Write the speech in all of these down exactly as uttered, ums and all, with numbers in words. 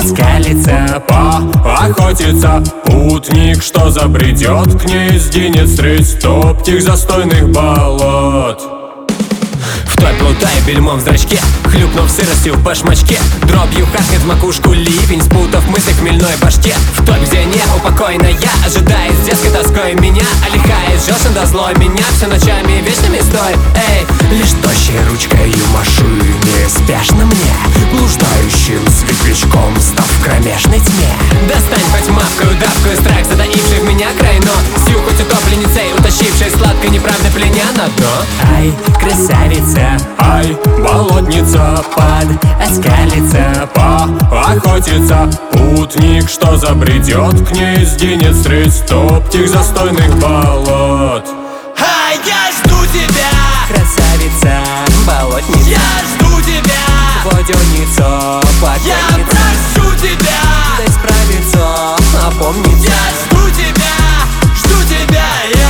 оскалится, поохотится. Путник, что забредет к ней, сгинет средь топтих застойных болот. Вдоль плутая бельмом в зрачке, хлюпнув сыростью в башмачке, дробью харкнет в макушку ливень, спутав мысли в хмельной башке. В той, где небо покойная, ожидает с детской тоской меня, а лихая жжёшь до злой меня все ночами вечными стой. Эй, лишь тощей ручкою машу неспешно мне, блуждающим светлячком, став в кромешной тьме. Достань хоть мавкую, давкую страх, затаивший в меня край, но сью хоть утопленницей, утащившей сладкой неправды пленя на дно. Ай, красавица, ай, болотница, под оскалится, поохотится. Путник, что забредет к ней, сгинет средь топтих застойных болот. Ай, я жду тебя, красавица, болотница, я жду тебя, водяницу, покойница. Я прошу тебя, дай справиться, опомниться. Я жду тебя, жду тебя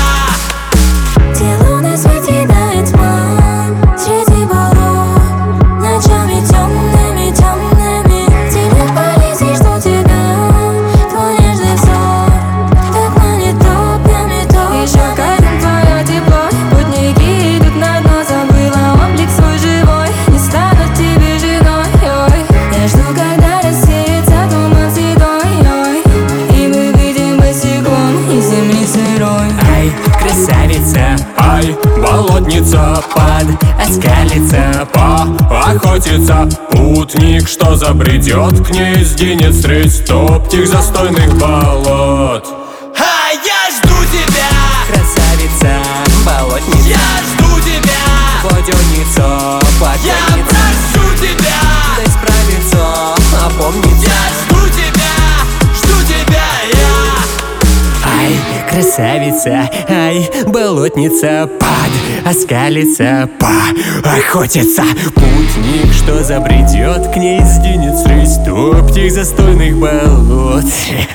я. Где луна светит на тьма, среди болот, ночами темными, темными. Тебя полетишь, жду тебя, твой нежный взор, так манит топями топ. Еще кайфом твое тепло, путники идут на дно. Забыла облик свой живой, не стану тебе женой. Ой, я жду, когда рассеется туман седой, ой, и мы выйдем босиком из земли сырой. Ай, красавица, ай, болотница, под оскалится, поохотится. Путник, что забредет к ней, сгинет средь топтих застойных болот. Ай, я жду тебя, Красавица, болотница, я жду тебя, водяницу, я покойница. прошу тебя, дай справиться, опомниться. я жду тебя, жду тебя я. Ай, красавица, ай, болотница, под оскалится, поохотится. Путник, что забредет к ней, сгинет средь топтих застойных болот.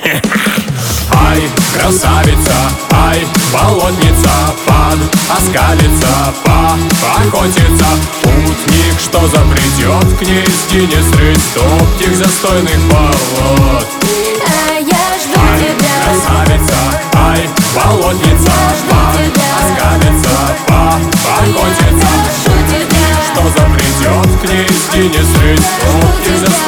Ай, красавица, ай, болотница, под оскалится, поохотится. Путник, что забредет к ней, сгинет средь топтих застойных болот. А я жду Ай, тебя, красавица, ай, болотница, под оскалится, поохотится. жду тебя. Что забредет к ней, сгинет средь топтих застойных